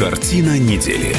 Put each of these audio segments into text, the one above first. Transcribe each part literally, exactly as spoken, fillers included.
Картина недели.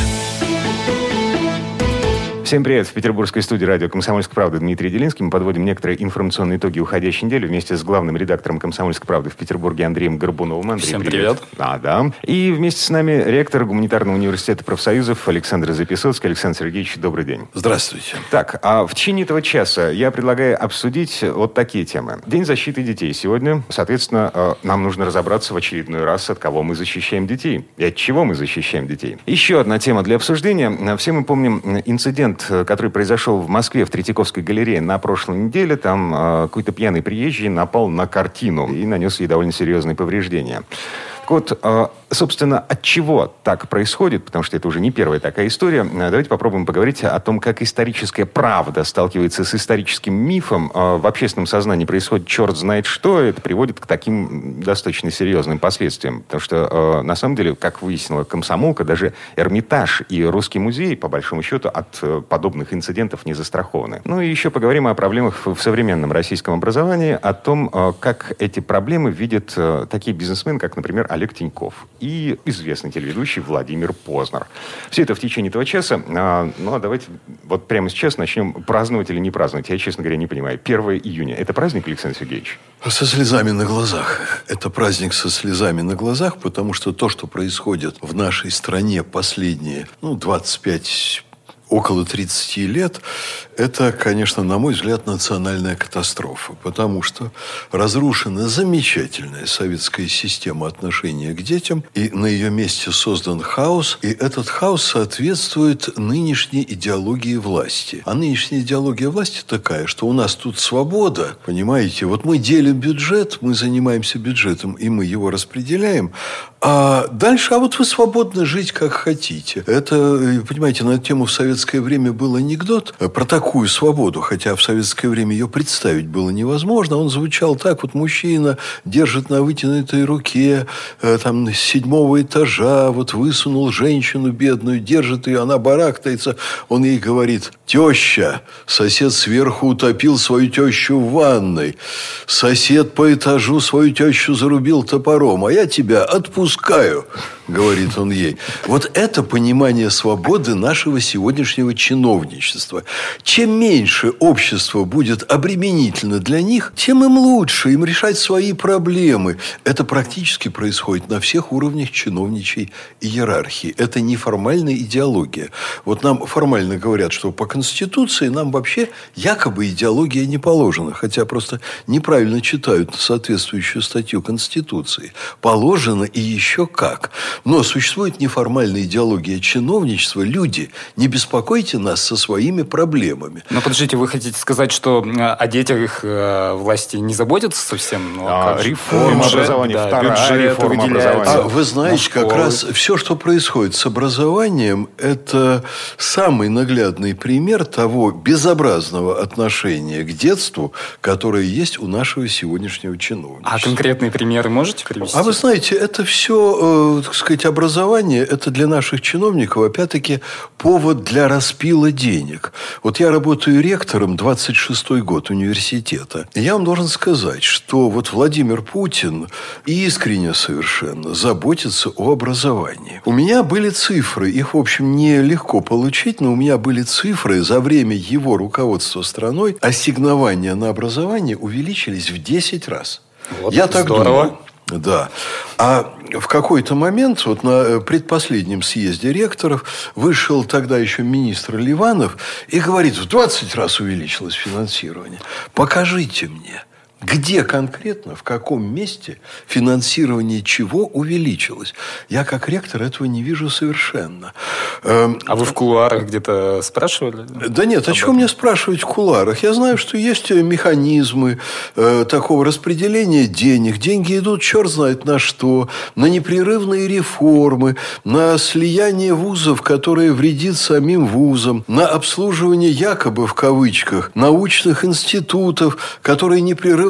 Всем привет! В петербургской студии радио «Комсомольская правда» Дмитрий Делинский. Мы подводим некоторые информационные итоги уходящей недели вместе с главным редактором «Комсомольской правды» в Петербурге Андреем Горбуновым. Андрей, Всем привет! привет! А, да. И вместе с нами ректор Гуманитарного университета профсоюзов Александр Записоцкий. Александр Сергеевич, добрый день. Здравствуйте. Так, а в течение этого часа я предлагаю обсудить вот такие темы. День защиты детей сегодня. Соответственно, нам нужно разобраться в очередной раз, от кого мы защищаем детей и от чего мы защищаем детей. Еще одна тема для обсуждения. Все мы помним инцидент, который произошел в Москве в Третьяковской галерее на прошлой неделе. Там э, какой-то пьяный приезжий напал на картину и нанес ей довольно серьезные повреждения. Так вот, э, собственно, от чего так происходит, потому что это уже не первая такая история, давайте попробуем поговорить о том, как историческая правда сталкивается с историческим мифом. Э, в общественном сознании происходит черт знает что, это приводит к таким достаточно серьезным последствиям. Потому что, э, на самом деле, как выяснила комсомолка, даже Эрмитаж и Русский музей, по большому счету, от э, подобных инцидентов не застрахованы. Ну и еще поговорим о проблемах в современном российском образовании, о том, э, как эти проблемы видят э, такие бизнесмены, как, например, Олег Тиньков и известный телеведущий Владимир Познер. Все это в течение этого часа. А, ну, а давайте вот прямо сейчас начнем праздновать или не праздновать. Я, честно говоря, не понимаю. первое июня. Это праздник, Александр Сергеевич? Со слезами на глазах. Это праздник со слезами на глазах, потому что то, что происходит в нашей стране последние, ну, двадцать пять около тридцати лет, это, конечно, на мой взгляд, национальная катастрофа. Потому что разрушена замечательная советская система отношения к детям, и на ее месте создан хаос, и этот хаос соответствует нынешней идеологии власти. А нынешняя идеология власти такая, что у нас тут свобода, понимаете, вот мы делим бюджет, мы занимаемся бюджетом, и мы его распределяем, а дальше, а вот вы свободно жить как хотите. Это, понимаете, на эту тему в советское время был анекдот про такую свободу, хотя в советское время ее представить было невозможно. Он звучал так: вот мужчина держит на вытянутой руке э, там, с седьмого этажа, вот высунул женщину бедную, держит ее, она барахтается. Он ей говорит: теща, сосед сверху утопил свою тещу в ванной. Сосед по этажу свою тещу зарубил топором, а я тебя отпускаю, говорит он ей. Вот это понимание свободы нашего сегодняшнего чиновничества. Чем меньше общество будет обременительно для них, тем им лучше, им решать свои проблемы. Это практически происходит на всех уровнях чиновничьей иерархии. Это неформальная идеология. Вот нам формально говорят, что по Конституции нам вообще якобы идеология не положена, хотя просто неправильно читают соответствующую статью Конституции. Положено и еще как. Но существует неформальная идеология чиновничества. Люди, не беспокойте нас со своими проблемами. Но подождите, вы хотите сказать, что о детях их э, власти не заботятся совсем? Ну, а, реформа бюджет, образования, да, вторая реформа образования. А вы знаете, как раз все, что происходит с образованием, это самый наглядный пример того безобразного отношения к детству, которое есть у нашего сегодняшнего чиновничества. А конкретные примеры можете привести? А вы знаете, это все, э, так сказать, образование, это для наших чиновников, опять-таки, повод для распила денег. Вот я работаю ректором двадцать шестой год университета. И я вам должен сказать, что вот Владимир Путин искренне совершенно заботится о образовании. У меня были цифры, их, в общем, нелегко получить, но у меня были цифры: за время его руководства страной ассигнования на образование увеличились в десять раз. Вот, я так здорово. думаю. Да. А в какой-то момент, вот на предпоследнем съезде ректоров, вышел тогда еще министр Ливанов и говорит: в двадцать раз увеличилось финансирование. Покажите мне, где конкретно, в каком месте финансирование чего увеличилось. Я, как ректор, этого не вижу совершенно. А вы в кулуарах где-то спрашивали? Да нет, о чем мне спрашивать в кулуарах? Я знаю, что есть механизмы э, такого распределения денег. Деньги идут черт знает на что. На непрерывные реформы, на слияние вузов, которые вредит самим вузам, на обслуживание якобы, в кавычках, научных институтов, которые непрерывно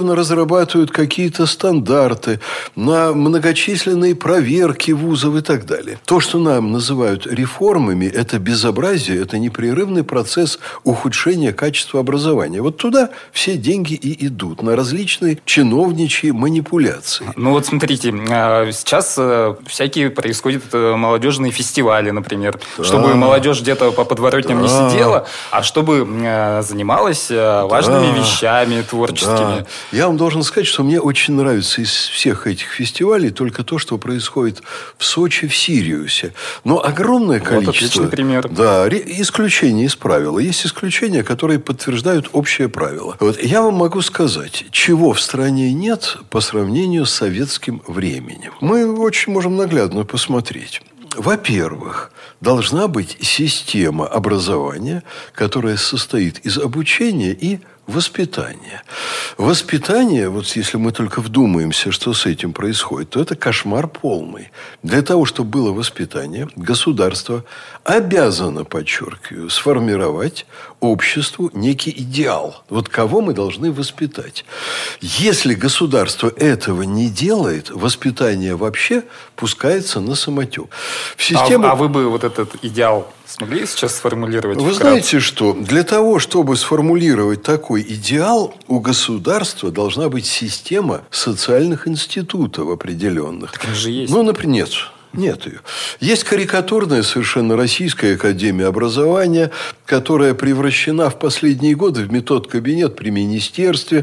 ежедневно разрабатывают какие-то стандарты на многочисленные проверки вузов и так далее. То, что нам называют реформами, это безобразие, это непрерывный процесс ухудшения качества образования. Вот туда все деньги и идут, на различные чиновничьи манипуляции. Ну вот смотрите, сейчас всякие происходят молодежные фестивали, например, да. чтобы молодежь где-то по подворотням да. не сидела, а чтобы занималась важными да. вещами творческими. Да. Я вам должен сказать, что мне очень нравится из всех этих фестивалей только то, что происходит в Сочи, в Сириусе. Но огромное количество... Вот отличный пример. Да, исключения из правила. Есть исключения, которые подтверждают общее правило. Вот я вам могу сказать, чего в стране нет по сравнению с советским временем. Мы очень можем наглядно посмотреть. Во-первых, должна быть система образования, которая состоит из обучения и воспитания. Воспитание, вот если мы только вдумаемся, что с этим происходит, то это кошмар полный. Для того, чтобы было воспитание, государство обязано, подчеркиваю, сформировать обществу некий идеал. Вот кого мы должны воспитать. Если государство этого не делает, воспитание вообще пускается на самотек. В систему... а, а вы бы вот этот идеал смогли сейчас сформулировать? Вы знаете что? Для того, чтобы сформулировать такой идеал, у государства должна быть система социальных институтов определенных. Так они же есть. Ну, например, нет. Нет ее. Есть карикатурная совершенно Российская академия образования, которая превращена в последние годы в метод-кабинет при министерстве.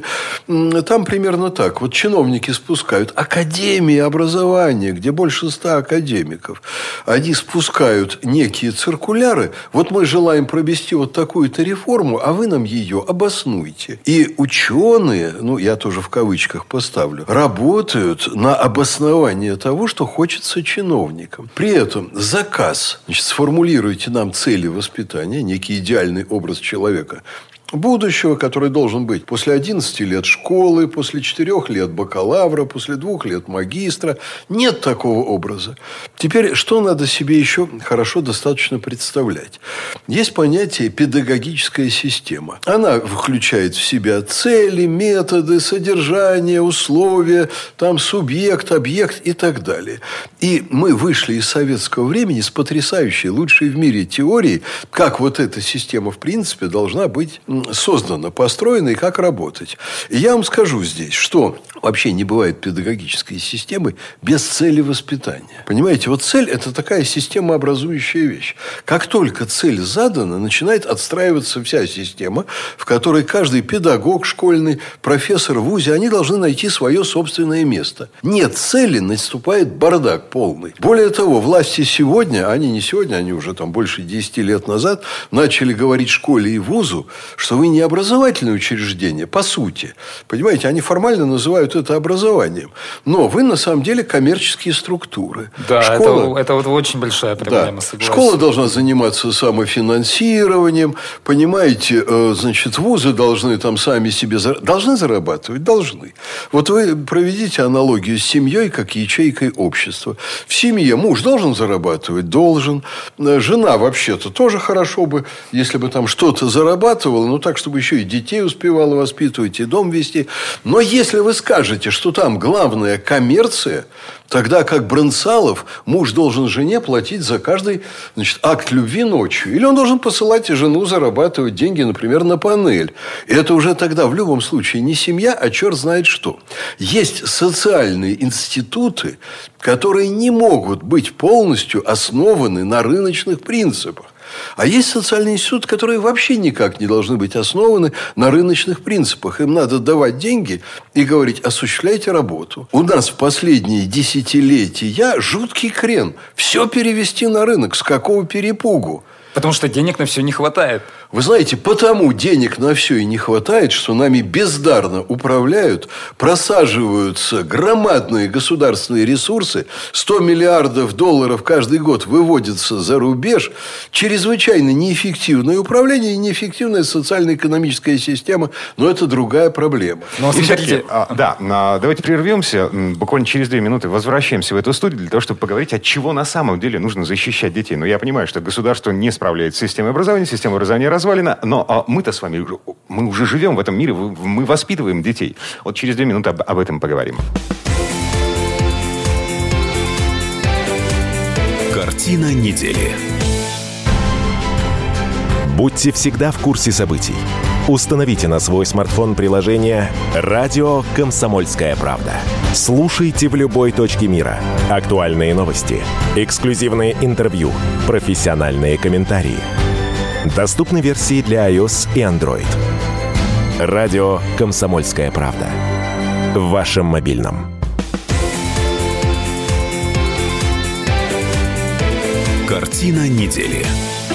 Там примерно так. Вот чиновники спускают академии образования, где больше ста академиков. Они спускают некие циркуляры. Вот мы желаем провести вот такую-то реформу, а вы нам ее обоснуйте. И ученые, ну, я тоже в кавычках поставлю, работают на обоснование того, что хочется чиновникам. При этом заказ, значит, сформулируйте нам цели воспитания, некий идеальный образ человека будущего, который должен быть после одиннадцати лет школы, после четырёх лет бакалавра, после двух лет магистра. Нет такого образа. Теперь, что надо себе еще хорошо достаточно представлять? Есть понятие педагогическая система. Она включает в себя цели, методы, содержание, условия, там субъект, объект и так далее. И мы вышли из советского времени с потрясающей, лучшей в мире теорией, как вот эта система в принципе должна быть создана, построена и как работать. И я вам скажу здесь, что вообще не бывает педагогической системы без цели воспитания. Понимаете, вот цель – это такая системообразующая вещь. Как только цель задана, начинает отстраиваться вся система, в которой каждый педагог школьный, профессор в вузе, они должны найти свое собственное место. Нет цели, наступает бардак полный. Более того, власти сегодня, они не сегодня, они уже там больше десяти лет назад, начали говорить школе и вузу, что вы не образовательное учреждение, по сути. Понимаете, они формально называют это образованием. Но вы, на самом деле, коммерческие структуры. Да, Школа... это, это вот очень большая проблема, да. согласен. Школа должна заниматься самофинансированием. Понимаете, значит, вузы должны там сами себе... Зар... Должны зарабатывать? Должны. Вот вы проведите аналогию с семьей, как ячейкой общества. В семье муж должен зарабатывать? Должен. Жена, вообще-то, тоже хорошо бы, если бы там что-то зарабатывала, ну, так, чтобы еще и детей успевала воспитывать, и дом вести. Но если вы скажете, что там главная коммерция, тогда как Брынцалов, муж должен жене платить за каждый, значит, акт любви ночью. Или он должен посылать и жену зарабатывать деньги, например, на панель. И это уже тогда в любом случае не семья, а черт знает что. Есть социальные институты, которые не могут быть полностью основаны на рыночных принципах. А есть социальные институты, которые вообще никак не должны быть основаны на рыночных принципах. Им надо давать деньги и говорить: осуществляйте работу. У нас в последние десятилетия жуткий крен. Все перевести на рынок. С какого перепугу? Потому что денег на все не хватает. Вы знаете, потому денег на все и не хватает, что нами бездарно управляют, просаживаются громадные государственные ресурсы, сто миллиардов долларов каждый год выводятся за рубеж, чрезвычайно неэффективное управление и неэффективная социально-экономическая система, но это другая проблема. Но смотрите, а, да, а, давайте прервемся, буквально через две минуты возвращаемся в эту студию для того, чтобы поговорить, от чего на самом деле нужно защищать детей. Но я понимаю, что государство не способно справляется с системой образования, система образования развалена, но а мы-то с вами, мы уже живем в этом мире, мы воспитываем детей. Вот через две минуты об, об этом поговорим. Картина недели. Будьте всегда в курсе событий. Установите на свой смартфон приложение «Радио Комсомольская правда». Слушайте в любой точке мира. Актуальные новости, эксклюзивные интервью, профессиональные комментарии. Доступны версии для iOS и Android. «Радио Комсомольская правда». В вашем мобильном. Картина недели.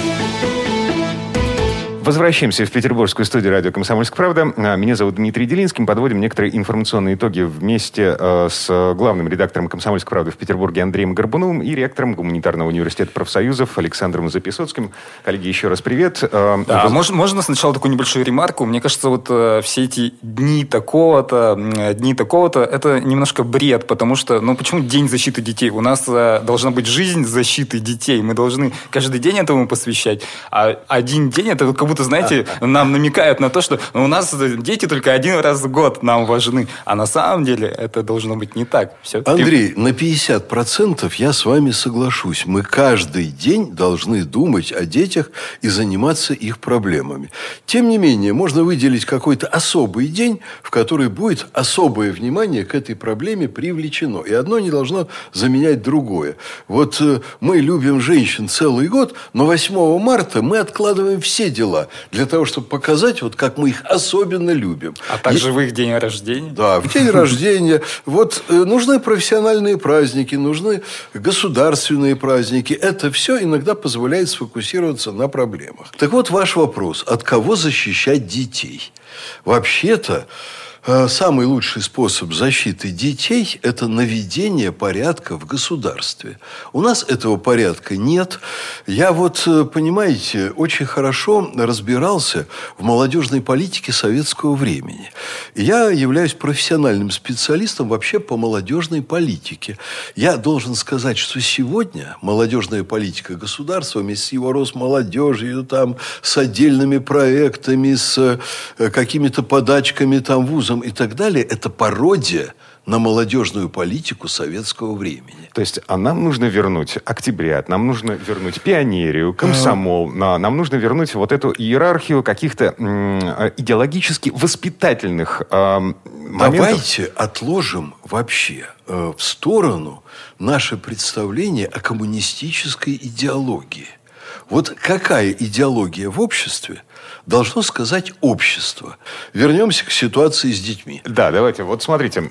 Возвращаемся в петербургскую студию радио «Комсомольская правда». Меня зовут Дмитрий Делинский. Мы подводим некоторые информационные итоги вместе э, с главным редактором «Комсомольской правды» в Петербурге Андреем Горбуновым и ректором Гуманитарного университета профсоюзов Александром Записоцким. Коллеги, еще раз привет. Э, да, Воз... можно, можно сначала такую небольшую ремарку? Мне кажется, вот э, все эти дни такого-то, э, дни такого-то, это немножко бред, потому что, ну, почему День защиты детей? У нас э, должна быть жизнь защиты детей. Мы должны каждый день этому посвящать. А один день, это как будто, знаете, нам намекают на то, что у нас дети только один раз в год нам важны. А на самом деле это должно быть не так. Все-таки... Андрей, на пятьдесят процентов я с вами соглашусь. Мы каждый день должны думать о детях и заниматься их проблемами. Тем не менее, можно выделить какой-то особый день, в который будет особое внимание к этой проблеме привлечено. И одно не должно заменять другое. Вот э, мы любим женщин целый год, но восьмого марта мы откладываем все дела для того, чтобы показать, вот как мы их особенно любим. А также И... в их день рождения? Да, в день рождения. Вот э, нужны профессиональные праздники, нужны государственные праздники. Это все иногда позволяет сфокусироваться на проблемах. Так вот, ваш вопрос. От кого защищать детей? Вообще-то, самый лучший способ защиты детей – это наведение порядка в государстве. У нас этого порядка нет. Я вот, понимаете, очень хорошо разбирался в молодежной политике советского времени. Я являюсь профессиональным специалистом вообще по молодежной политике. Я должен сказать, что сегодня молодежная политика государства вместе с его Росмолодежью, там, с отдельными проектами, с какими-то подачками там, вузам и так далее, это пародия на молодежную политику советского времени. То есть, а нам нужно вернуть октябрят, нам нужно вернуть пионерию, комсомол, а... нам нужно вернуть вот эту иерархию каких-то м- идеологически воспитательных э, моментов. Давайте отложим вообще э, в сторону наше представление о коммунистической идеологии. Вот какая идеология в обществе, должно сказать общество. Вернемся к ситуации с детьми. Да, давайте. Вот смотрите.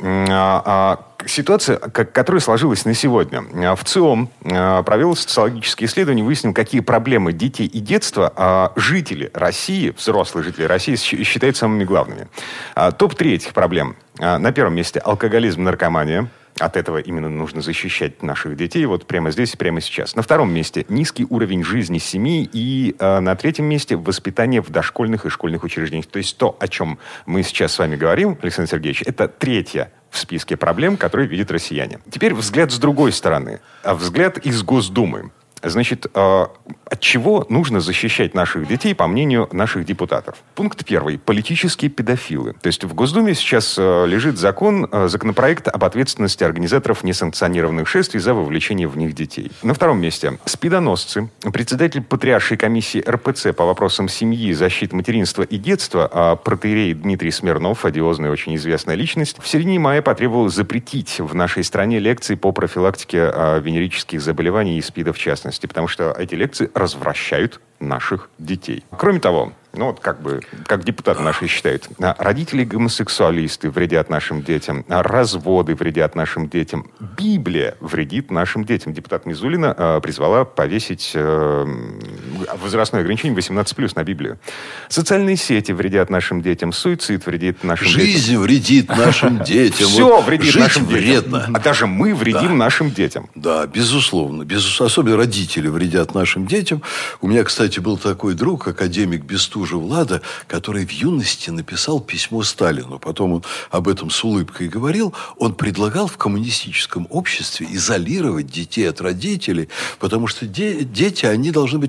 Ситуация, которая сложилась на сегодня. В ЦИОМ провел социологические исследования, выяснил, какие проблемы детей и детства жители России, взрослые жители России, считают самыми главными. топ три этих проблем. На первом месте алкоголизм, наркомания. От этого именно нужно защищать наших детей вот прямо здесь и прямо сейчас. На втором месте низкий уровень жизни семьи. И э, на третьем месте воспитание в дошкольных и школьных учреждениях. То есть то, о чем мы сейчас с вами говорим, Александр Сергеевич, это третья в списке проблем, которые видят россияне. Теперь взгляд с другой стороны. А взгляд из Госдумы. Значит, э, от чего нужно защищать наших детей, по мнению наших депутатов? Пункт первый. Политические педофилы. То есть в Госдуме сейчас э, лежит закон, э, законопроект об ответственности организаторов несанкционированных шествий за вовлечение в них детей. На втором месте. Спидоносцы. Председатель Патриаршей комиссии эр пэ цэ по вопросам семьи, защиты материнства и детства, э, протоиерей Дмитрий Смирнов, одиозная, очень известная личность, в середине мая потребовал запретить в нашей стране лекции по профилактике э, венерических заболеваний и СПИДа в частности. Потому что эти лекции развращают наших детей. Кроме того, ну вот как бы, как депутаты наши считают, родители-гомосексуалисты вредят нашим детям, разводы вредят нашим детям, Библия вредит нашим детям. Депутат Мизулина э, призвала повесить э, возрастное ограничение восемнадцать плюс на Библию. Социальные сети вредят нашим детям, суицид вредит нашим Жизнь детям. Жизнь вредит нашим детям. Все вредит нашим детям. Вредно. А даже мы вредим нашим детям. Да, безусловно. Безусловно. Особенно родители вредят нашим детям. У меня, кстати, был такой друг, академик Бестужев Влада, который в юности написал письмо Сталину. Потом он об этом с улыбкой говорил. Он предлагал в коммунистическом обществе изолировать детей от родителей, потому что де- дети, они должны быть носителями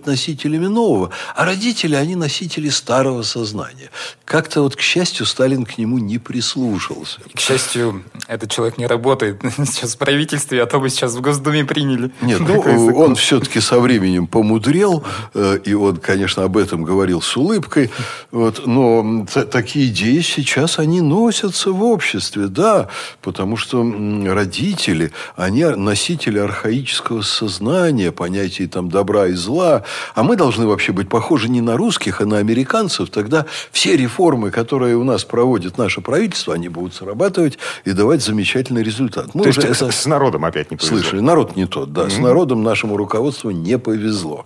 носителями нового, а родители, они носители старого сознания. Как-то вот, к счастью, Сталин к нему не прислушался. К счастью, этот человек не работает сейчас в правительстве, а то бы сейчас в Госдуме приняли. Нет, ну, он все-таки со временем помудрел, и он, конечно, об этом говорил с улыбкой. Вот, но т- такие идеи сейчас, они носятся в обществе, да, потому что родители, они носители архаического сознания, понятий там добра и зла, а мы должны вообще быть похожи не на русских, а на американцев. Тогда все реформы, которые у нас проводит наше правительство, они будут срабатывать и давать замечательный результат. Мы То уже есть это... с народом опять не повезло. Слышали, народ не тот, да. Mm-hmm. С народом нашему руководству не повезло.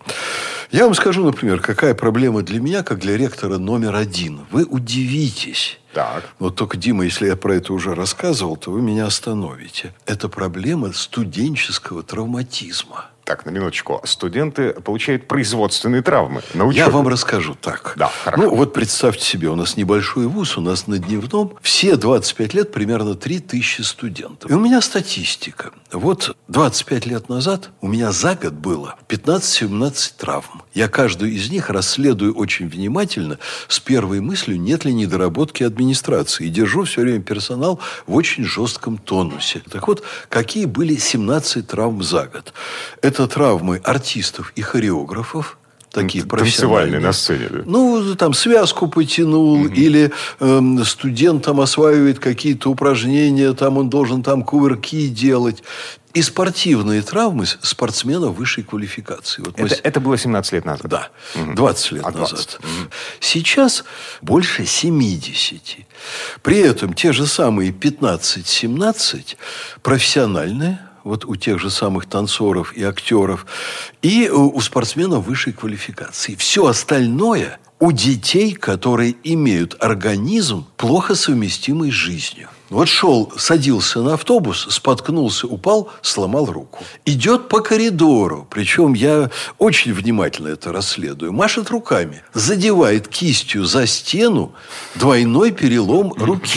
Я вам скажу, например, какая проблема для меня, как для ректора номер один. Вы удивитесь. Так. Вот только, Дима, если я про это уже рассказывал, то вы меня остановите. Это проблема студенческого травматизма. Так, на минуточку. Студенты получают производственные травмы на учебе. Я вам расскажу так. Да, хорошо. Ну, вот представьте себе, у нас небольшой вуз, у нас на дневном все двадцать пять лет примерно три тысячи студентов. И у меня статистика. Вот двадцать пять лет назад у меня за год было пятнадцать-семнадцать травм. Я каждую из них расследую очень внимательно с первой мыслью, нет ли недоработки администрации. И держу все время персонал в очень жестком тонусе. Так вот, какие были семнадцать травм за год? Это травмы артистов и хореографов. Такие танцевальные на сцене. Да? Ну, там связку потянул, угу. или э, студент там осваивает какие-то упражнения, там он должен там кувырки делать. И спортивные травмы спортсменов высшей квалификации. Вот это, мы... это было семнадцать лет назад? Да, угу. двадцать лет а назад. Угу. Сейчас больше семьдесят. При этом те же самые пятнадцать-семнадцать профессиональные, вот у тех же самых танцоров и актеров, и у спортсменов высшей квалификации. Все остальное у детей, которые имеют организм, плохо совместимый с жизнью. Вот шел, садился на автобус, споткнулся, упал, сломал руку. Идет по коридору, причем я очень внимательно это расследую, машет руками, задевает кистью за стену, двойной перелом руки.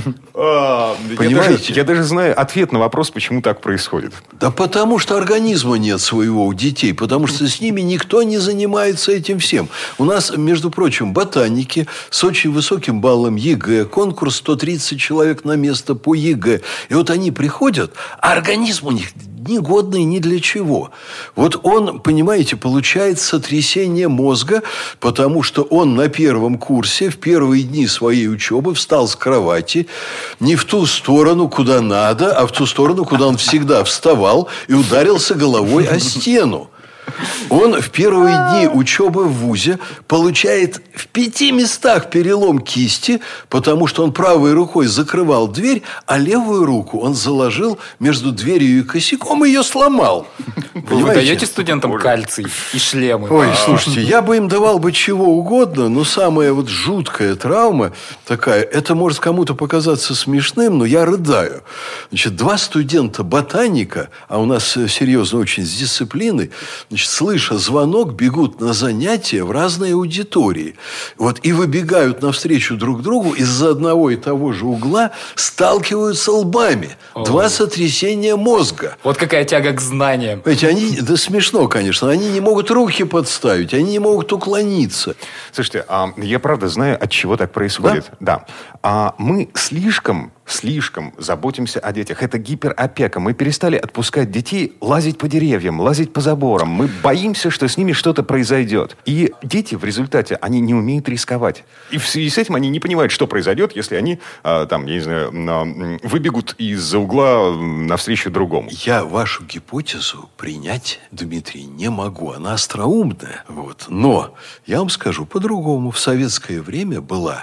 Понимаете? Я даже знаю ответ на вопрос, почему так происходит. Да потому что организма нет своего у детей, потому что с ними никто не занимается этим всем. У нас, между прочим, ботаники с очень высоким баллом ЕГЭ, конкурс сто тридцать человек на место по ЕГЭ. И вот они приходят, а организм у них негодный ни для чего. Вот он, понимаете, получает сотрясение мозга, потому что он на первом курсе в первые дни своей учебы встал с кровати не в ту сторону, куда надо, а в ту сторону, куда он всегда вставал, и ударился головой о стену. Он в первые дни учебы в вузе получает в пяти местах перелом кисти, потому что он правой рукой закрывал дверь, а левую руку он заложил между дверью и косяком и ее сломал. Вы даете студентам кальций и шлемы? Ой, слушайте, я бы им давал бы чего угодно, но самая вот жуткая травма такая, это может кому-то показаться смешным, но я рыдаю. Значит, два студента-ботаника, а у нас серьезно очень с дисциплиной, значит, слыша звонок, бегут на занятия в разные аудитории. Вот, и выбегают навстречу друг другу, из-за одного и того же угла сталкиваются лбами. О. Два сотрясения мозга. Вот какая тяга к знаниям. Понимаете, они, да смешно, конечно, они не могут руки подставить, они не могут уклониться. Слушайте, а я правда знаю, от чего так происходит. Да. да. А мы слишком... слишком заботимся о детях. Это гиперопека. Мы перестали отпускать детей лазить по деревьям, лазить по заборам. Мы боимся, что с ними что-то произойдет. И дети в результате, они не умеют рисковать. И в связи с этим они не понимают, что произойдет, если они, а, там, я не знаю, выбегут из-за угла навстречу другому. Я вашу гипотезу принять, Дмитрий, не могу. Она остроумная. Вот. Но я вам скажу по-другому. В советское время была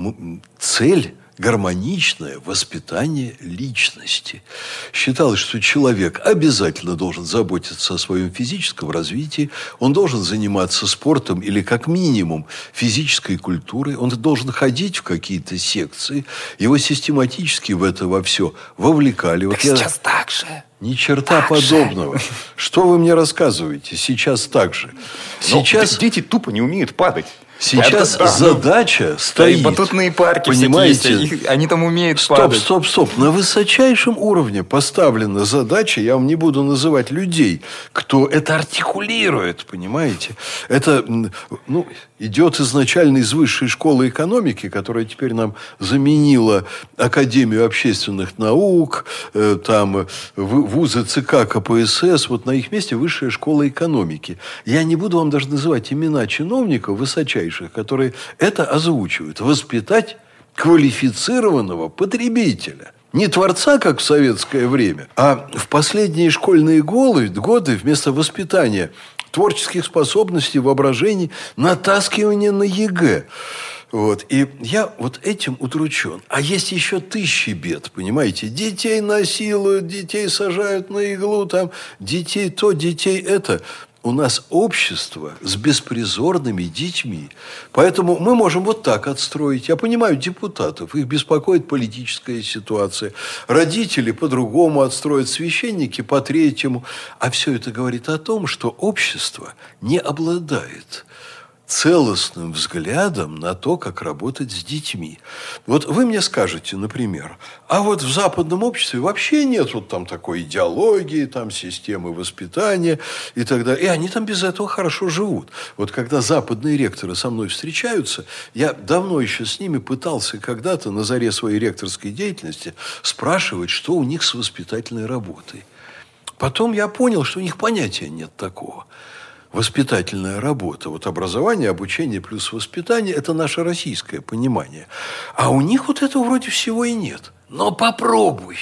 цель гармоничное воспитание личности. Считалось, что человек обязательно должен заботиться о своем физическом развитии, он должен заниматься спортом или, как минимум, физической культурой, он должен ходить в какие-то секции, его систематически в это во все вовлекали. Так вот я... сейчас так же. Ни черта так подобного. Же. Что вы мне рассказываете? Сейчас так же. Сейчас... Дети тупо не умеют падать. Сейчас Это, задача да, стоит. И батутные парки, понимаете? Есть, они там умеют стоп, падать. Стоп, стоп, стоп. На высочайшем уровне поставлена задача, я вам не буду называть людей, кто это артикулирует, понимаете? Это, ну, идет изначально из высшей школы экономики, которая теперь нам заменила Академию общественных наук, э, там вузы ЦК КПСС, вот на их месте высшая школа экономики. Я не буду вам даже называть имена чиновников высочайших, которые это озвучивают. Воспитать квалифицированного потребителя. Не творца, как в советское время, а в последние школьные годы вместо воспитания творческих способностей, воображений, натаскивание на ЕГЭ. Вот. И я вот этим удручен. А есть еще тысячи бед, понимаете? Детей насилуют, детей сажают на иглу, там, детей то, детей это. У нас общество с беспризорными детьми. Поэтому мы можем вот так отстроить. Я понимаю депутатов, их беспокоит политическая ситуация. Родители по-другому отстроят, священники по-третьему. А все это говорит о том, что общество не обладает целостным взглядом на то, как работать с детьми. Вот вы мне скажете, например, а вот в западном обществе вообще нет вот там такой идеологии, там системы воспитания и так далее. И они там без этого хорошо живут. Вот когда западные ректоры со мной встречаются, я давно еще с ними пытался когда-то на заре своей ректорской деятельности спрашивать, что у них с воспитательной работой. Потом я понял, что у них понятия нет такого. Воспитательная работа. Вот образование, обучение плюс воспитание – это наше российское понимание. А у них вот этого вроде всего и нет. Но попробуй,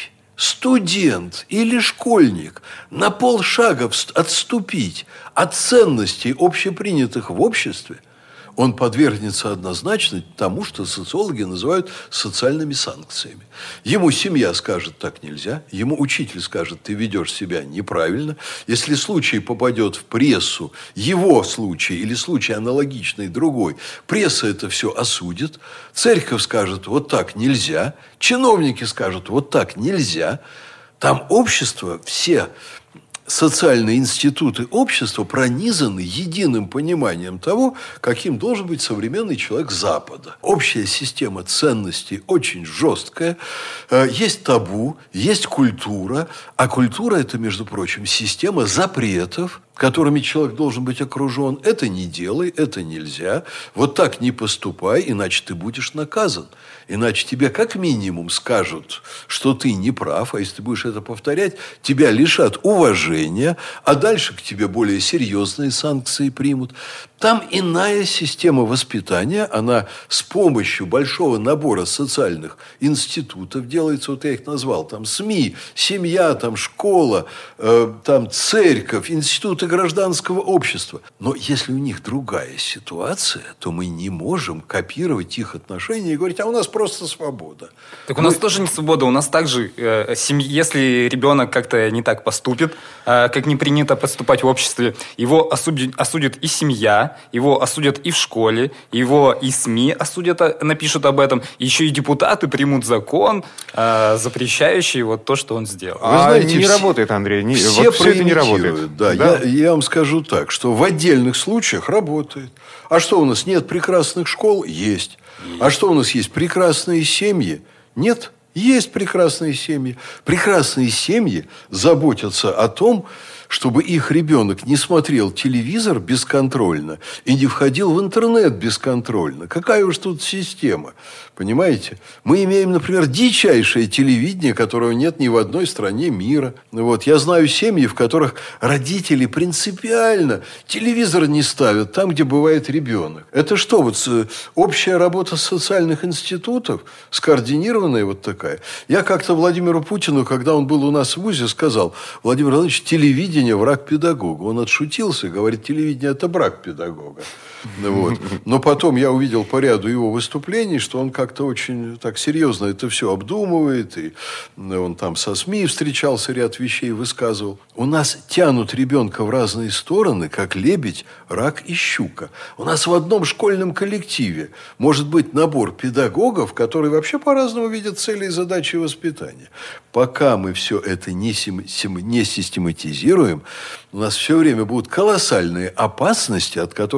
студент или школьник, на полшага отступить от ценностей, общепринятых в обществе, он подвергнется однозначно тому, что социологи называют социальными санкциями. Ему семья скажет, так нельзя. Ему учитель скажет, ты ведешь себя неправильно. Если случай попадет в прессу, его случай или случай аналогичный другой, пресса это все осудит. Церковь скажет, вот так нельзя. Чиновники скажут, вот так нельзя. Там общество, все социальные институты общества пронизаны единым пониманием того, каким должен быть современный человек Запада. Общая система ценностей очень жесткая. Есть табу, есть культура. А культура – это, между прочим, система запретов, которыми человек должен быть окружен. Это не делай, это нельзя. Вот так не поступай, иначе ты будешь наказан. Иначе тебе как минимум скажут, что ты не прав, а если ты будешь это повторять, тебя лишат уважения, а дальше к тебе более серьезные санкции примут. Там иная система воспитания, она с помощью большого набора социальных институтов делается, вот я их назвал, там СМИ, семья, там школа, э, там церковь, институты гражданского общества. Но если у них другая ситуация, то мы не можем копировать их отношения и говорить, а у нас просто свобода. Так у нас мы... тоже не свобода, у нас также, э, семь... если ребенок как-то не так поступит, э, как не принято поступать в обществе, его осудит, осудит и семья, его осудят и в школе, его и СМИ осудят, напишут об этом, еще и депутаты примут закон, э, запрещающий вот то, что он сделал. Вы знаете, а не все, работает, Андрей, не, все, вот все это не работает. Да, да. Я, я вам скажу так, что в отдельных случаях работает. А что у нас нет прекрасных школ? Есть. Есть. А что у нас есть прекрасные семьи? Нет. Есть прекрасные семьи. Прекрасные семьи заботятся о том, чтобы их ребенок не смотрел телевизор бесконтрольно и не входил в интернет бесконтрольно. Какая уж тут система? Понимаете? Мы имеем, например, дичайшее телевидение, которого нет ни в одной стране мира. Вот. Я знаю семьи, в которых родители принципиально телевизор не ставят там, где бывает ребенок. Это что, вот общая работа социальных институтов, скоординированная вот такая? Я как-то Владимиру Путину, когда он был у нас в ВУЗе, сказал: Владимир Владимирович, телевидение – враг педагога. Он отшутился, говорит, телевидение – это брак педагога. Вот. Но потом я увидел по ряду его выступлений, что он как-то очень так серьезно это все обдумывает. И он там со СМИ встречался, ряд вещей высказывал. У нас тянут ребенка в разные стороны, как лебедь, рак и щука. У нас в одном школьном коллективе может быть набор педагогов, которые вообще по-разному видят цели и задачи воспитания. Пока мы все это не, сим- не систематизируем, у нас все время будут колоссальные опасности, от которых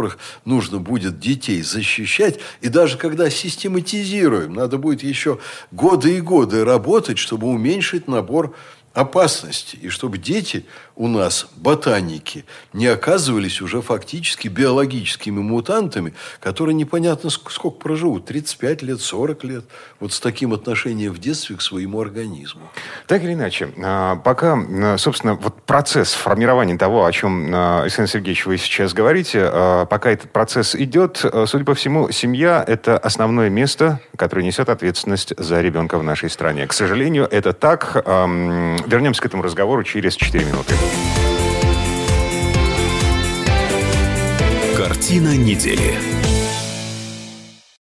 нужно будет детей защищать, и даже когда систематизируем, надо будет еще годы и годы работать, чтобы уменьшить набор опасности, и чтобы дети у нас, ботаники, не оказывались уже фактически биологическими мутантами, которые непонятно сколько проживут, тридцать пять лет, сорок лет, вот с таким отношением в детстве к своему организму. Так или иначе, пока, собственно, вот процесс формирования того, о чем, Александр Сергеевич, вы сейчас говорите, пока этот процесс идет, судя по всему, семья – это основное место, которое несет ответственность за ребенка в нашей стране. К сожалению, это так. Вернемся к этому разговору через четыре минуты. Картина недели.